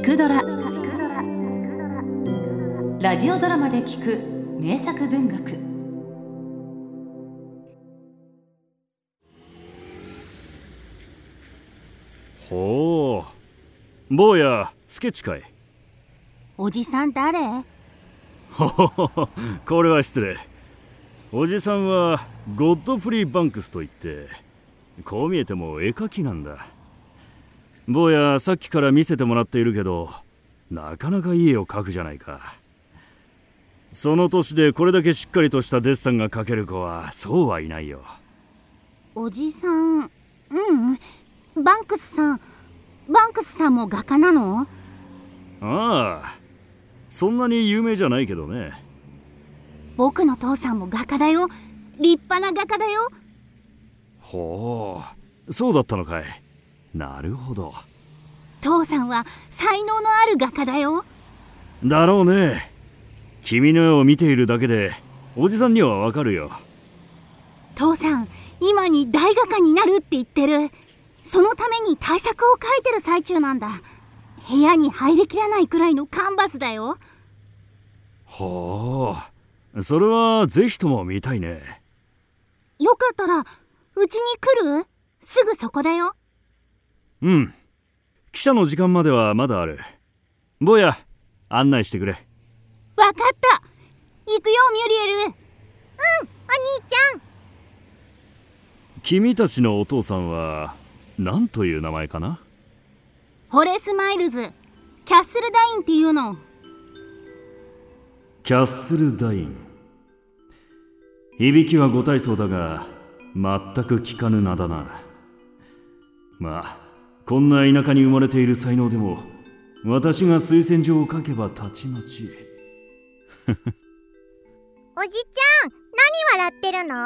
くドラ」ラジオドラマで聞く名作文学。 ほう、坊やスケッチかい。 おじさん誰？ ほほほほ、これは失礼。おじさんはゴッドフリー・バンクスといって、こう見えても絵描きなんだ。坊やさっきから見せてもらっているけど、なかなかいい絵を描くじゃないか。その年でこれだけしっかりとしたデッサンが描ける子はそうはいないよ。 おじさん、バンクスさんも画家なの？ ああ、そんなに有名じゃないけどね。 僕の父さんも画家だよ。立派な画家だよ。 ほう、そうだったのかい。なるほど。 父さんは才能のある画家だよ。 だろうね。君の絵を見ているだけでおじさんにはわかるよ。 父さん、今に大画家になるって言ってる。そのために大作を描いてる最中なんだ。部屋に入りきらないくらいのカンバスだよ。 ほう、それはぜひとも見たいね。 よかったらうちに来る？すぐそこだよ。 うん、記者の時間まではまだある。坊や、案内してくれ。 わかった。行くよ、ミュリエル。 お兄ちゃん。 君たちのお父さんは何という名前かな？ ホレス・マイルズ、キャッスルダインっていうの。 キャッスルダイン。響きはご大層だが全く聞かぬ名だな。まあこんな田舎に生まれている才能でも私が推薦状を書けばたちまち。 おじちゃん、何笑ってるの？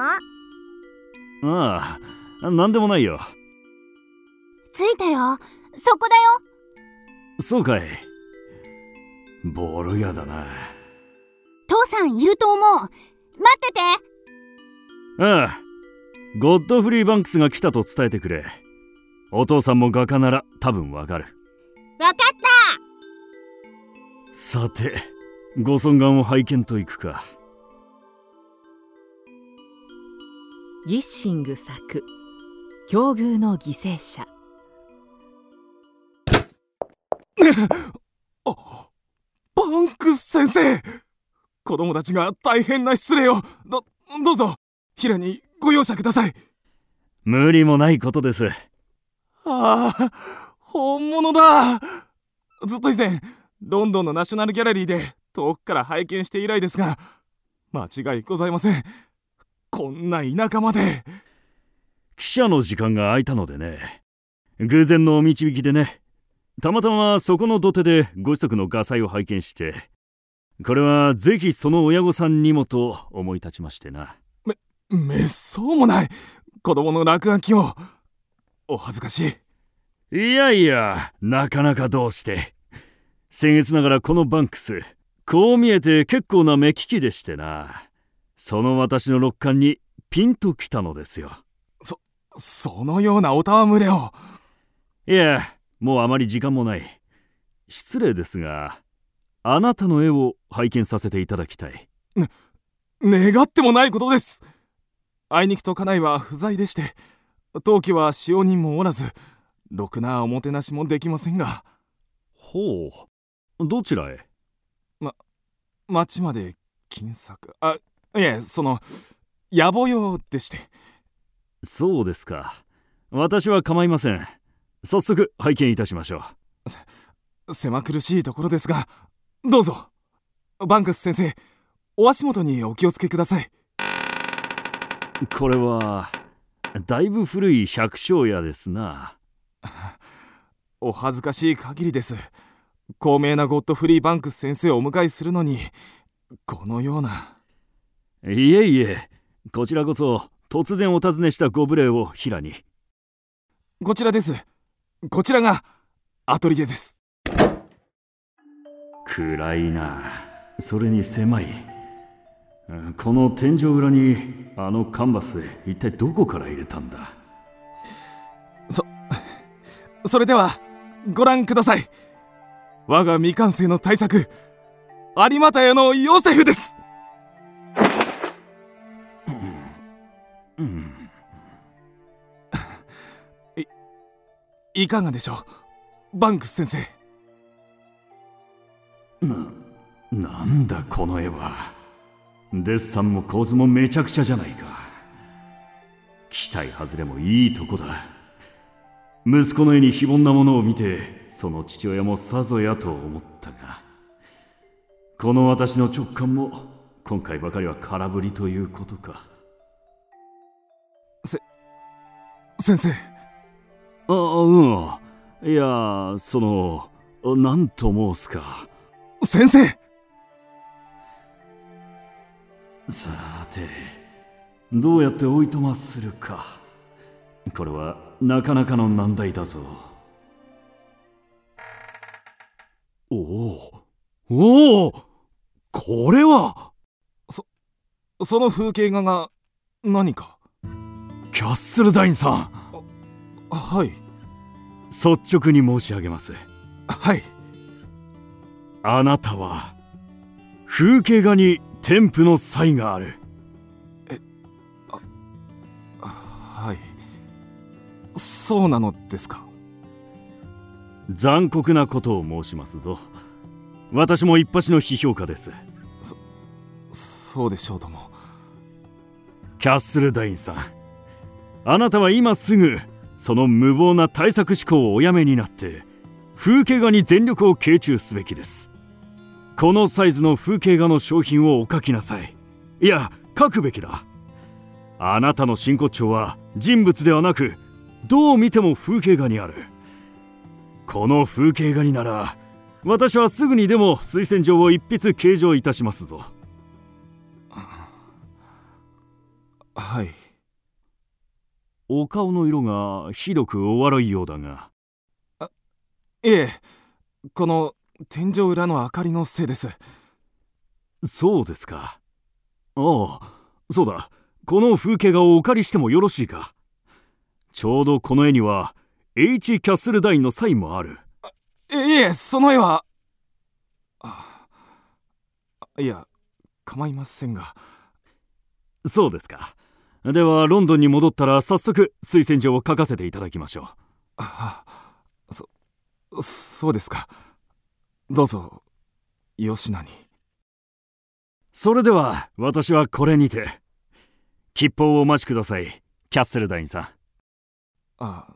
ああ、なんでもないよ。 着いたよ。そこだよ。 そうかい。ボロ屋だな。 父さんいると思う。待ってて。 ああ、ゴッドフリー・バンクスが来たと伝えてくれ。お父さんも画家なら多分わかる。 わかった。 さて、ご尊顔を拝見といくか。 ギッシング作境遇の犠牲者。 バンクス先生、子供たちが大変な失礼を。どうぞ平にご容赦ください。 無理もないことです。 ああ、本物だ。ずっと以前ロンドンのナショナルギャラリーで遠くから拝見して以来ですが、間違いございません。こんな田舎まで。 記者の時間が空いたのでね。偶然のお導きでね。たまたまそこの土手でご子息の画才を拝見して、これはぜひその親御さんにもと思い立ちましてな。 めっそうもない。子供の落書きを。お恥ずかしい。 いやいや、なかなかどうして。僭越ながらこのバンクス、こう見えて結構な目利きでしてな。その私の六感にピンときたのですよ。 そのようなお戯れを。 いや、もうあまり時間もない。失礼ですが、あなたの絵を拝見させていただきたい。 願ってもないことです。あいにくと家内は不在でして、当期は使用人もおらず、ろくなおもてなしもできませんが。 ほう、どちらへ？ 町まで金策。いえ、野暮用でして。 そうですか。私は構いません。早速拝見いたしましょう。狭苦しいところですが、どうぞ。バンクス先生、お足元にお気をつけください。 これはだいぶ古い百姓家ですな。 お恥ずかしい限りです。高名なゴッドフリー・バンクス先生をお迎えするのに、このような。 いえいえ、こちらこそ突然お尋ねしたご無礼を平に。 こちらです。こちらがアトリエです。 暗いな。それに狭い。この天井裏にあのカンバス、一体どこから入れたんだ？ それではご覧ください。 我が未完成の大作、有股屋のヨセフです。いかがでしょう、バンクス先生。 なんだこの絵は。デッサンも構図もめちゃくちゃじゃないか。期待外れもいいとこだ。息子の絵に非凡なものを見て、その父親もさぞやと思ったが、この私の直感も今回ばかりは空振りということか。 先生。 いや、何と申すか。 先生。 さて、どうやっておいとまするか。これはなかなかの難題だぞ。おお、これはその風景画が何か。 キャッスルダインさん。 はい。 率直に申し上げます。 はい。 あなたは風景画に天賦の才がある。 はい。そうなのですか。 残酷なことを申しますぞ。私も一発の批評家です。 そうでしょうとも。 キャッスルダインさん、あなたは今すぐその無謀な対策思考をおやめになって風景画に全力を傾注すべきです。このサイズの風景画の商品をお描きなさい。いや、描くべきだ。あなたの真骨頂は人物ではなく、どう見ても風景画にある。この風景画になら私はすぐにでも推薦状を一筆計上いたしますぞ。 はい。 お顔の色がひどくお悪いようだが。 いえ、この天井裏の明かりのせいです。 そうですか。ああ、そうだ。この風景画をお借りしてもよろしいか。ちょうどこの絵には H キャッスルダインのサインもある。 いえ、その絵は。いや、構いませんが。 そうですか。ではロンドンに戻ったら早速推薦状を書かせていただきましょう。そうですか。どうぞよしなに。 それでは私はこれにて。吉報をお待ちください、キャッスルダインさん。 はい。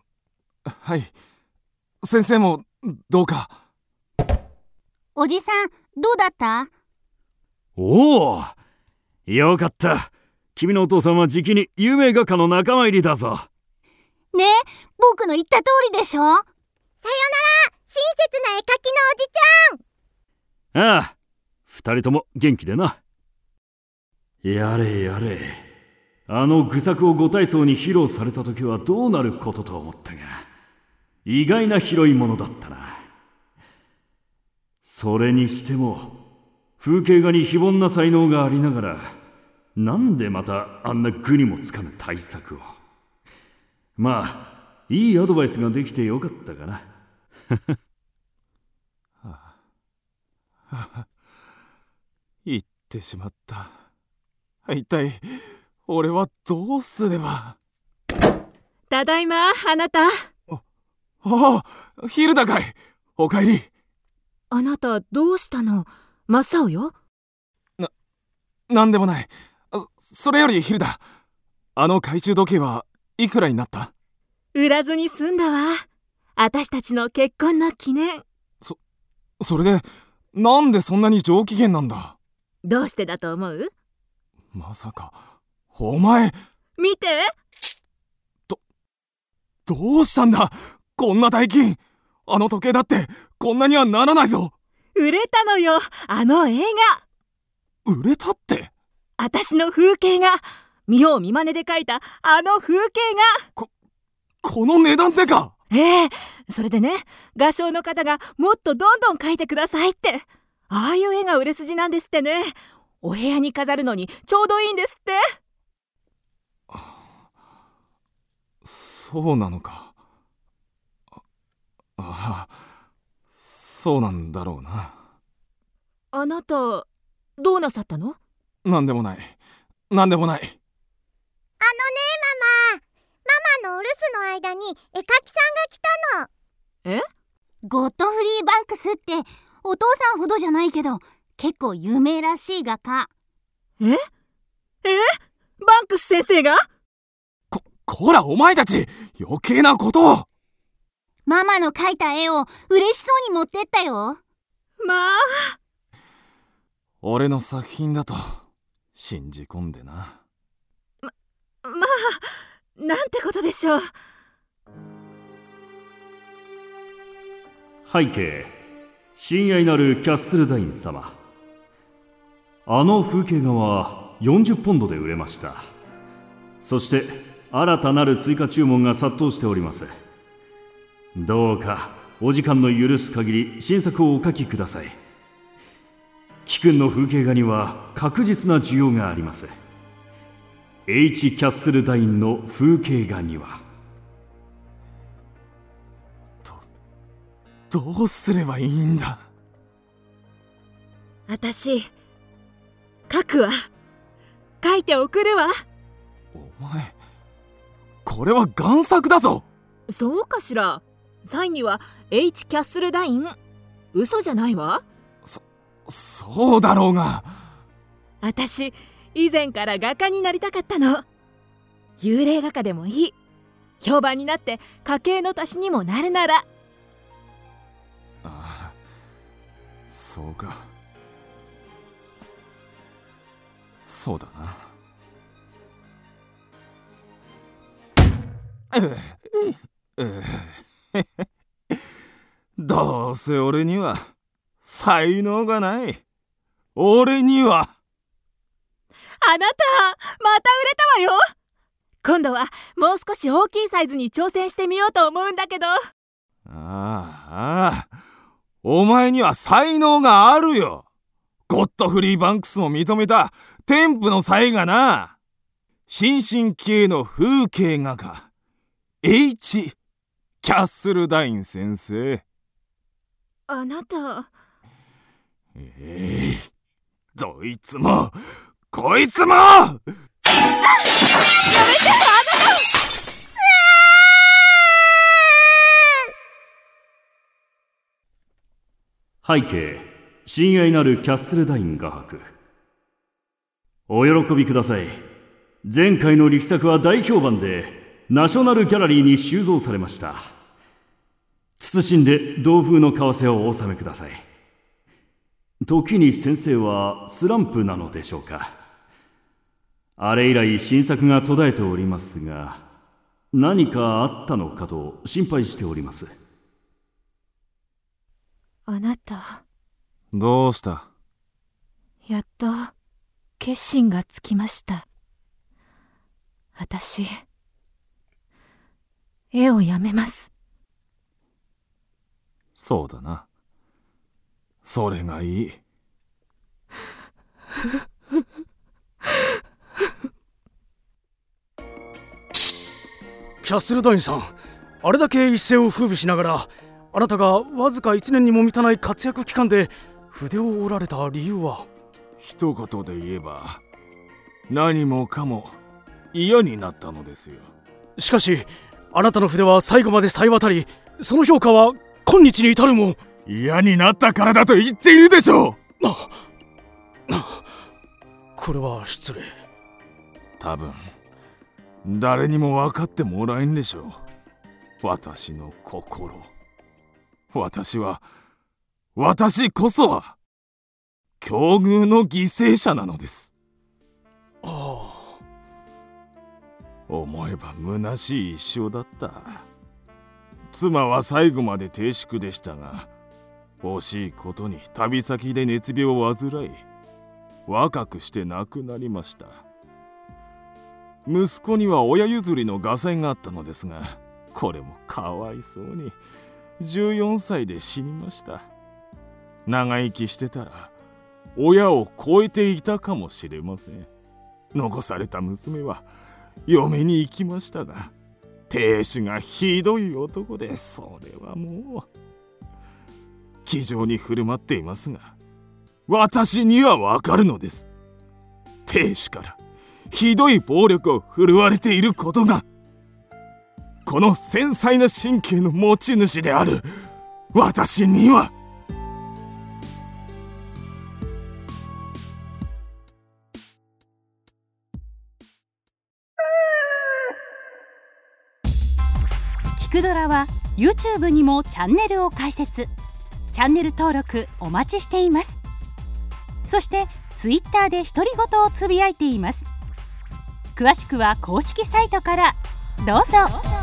先生もどうか。 おじさん、どうだった？ おお、よかった。君のお父さんはじきに有名画家の仲間入りだぞ。 ねえ、僕の言った通りでしょ？さよなら、 親切な絵描きのおじちゃん。 ああ、二人とも元気でな。やれやれ、あの愚作をご大層に披露された時はどうなることと思ったが、意外な拾い物だったな。それにしても風景画に非凡な才能がありながら、なんでまたあんな愚にもつかぬ大作を。まあいいアドバイスができてよかったかな。 言ってしまった。一体俺はどうすれば。 ただいま、あなた。 ヒルダかい。おかえり。 あなたどうしたの？真っ青よ。 なんでもない。それよりヒルダ、あの懐中時計はいくらになった？ 売らずに済んだわ。私たちの結婚の記念。 それでなんでそんなに上機嫌なんだ？ どうしてだと思う？ まさかお前。 見て。 どうしたんだこんな大金。あの時計だってこんなにはならないぞ。 売れたのよ、あの映画。 売れたって？ 私の風景画、見よう見まねで描いたあの風景画。 この値段でか？ それでね、画商の方がもっとどんどん描いてくださいって。ああいう絵が売れ筋なんですってね。お部屋に飾るのにちょうどいいんですって。 そうなのか。 そうなんだろうな。 あなたどうなさったの？ なんでもない。なんでもない。 ママのお留守の間に絵描きさんが来たの。 え？ ゴッドフリー・バンクスってお父さんほどじゃないけど結構有名らしい画家。 え？バンクス先生が？ こらお前たち、余計なことを。 ママの描いた絵を嬉しそうに持ってったよ。 まあ、 俺の作品だと信じ込んでな。 まあ、なんてことでしょう。 背景、親愛なるキャッスルダイン様。あの風景画は40ポンドで売れました。そして新たなる追加注文が殺到しております。どうかお時間の許す限り新作をお書きください。貴君の風景画には確実な需要があります。H キャッスルダインの風景画には。 どうすればいいんだ。 私書くわ。書いて送るわ。 お前、これは贋作だぞ。 そうかしら。サインには H キャッスルダイン。嘘じゃないわ。 そうだろうが。 私以前から画家になりたかったの。幽霊画家でもいい。評判になって家計の足しにもなるなら。 ああ、そうか。そうだな。どうせ俺には才能がない。俺には。 あなたまた売れたわよ。今度はもう少し大きいサイズに挑戦してみようと思うんだけど。 ああ、お前には才能があるよ。ゴッドフリー・バンクスも認めた天賦の才がな。新進気鋭の風景画家 H キャッスルダイン先生。 あなた。 どいつもこいつも。 やめて、 背景、親愛なるキャッスルダイン画伯。お喜びください。前回の力作は大評判でナショナルギャラリーに収蔵されました。謹んで同風の為替をお納めください。時に先生はスランプなのでしょうか。あれ以来新作が途絶えておりますが、何かあったのかと心配しております。 あなた。 どうした？ やっと決心がつきました。私絵をやめます。 そうだな。それがいい。 キャッスルダインさん、あれだけ一世を風靡しながら、あなたがわずか1年にも満たない活躍期間で筆を折られた理由は？ 一言で言えば何もかも嫌になったのですよ。 しかしあなたの筆は最後まで冴え渡り、その評価は今日に至るも。 嫌になったからだと言っているでしょう。 これは失礼。 多分誰にも分かってもらえんでしょう。私の心。私こそは境遇の犠牲者なのです。 ああ。 思えば虚しい一生だった。妻は最後まで静粛でしたが、惜しいことに旅先で熱病を患い、若くして亡くなりました。息子には親譲りの画才があったのですが、これもかわいそうに14歳で死にました。長生きしてたら親を超えていたかもしれません。残された娘は嫁に行きましたが、亭主がひどい男で、それはもう気丈に振る舞っていますが、私にはわかるのです。亭主からひどい暴力を振るわれていることが。この繊細な神経の持ち主である私には。 キクドラは YouTube にもチャンネルを開設。チャンネル登録お待ちしています。そしてTwitter で独り言をつぶやいています。詳しくは公式サイトからどうぞ。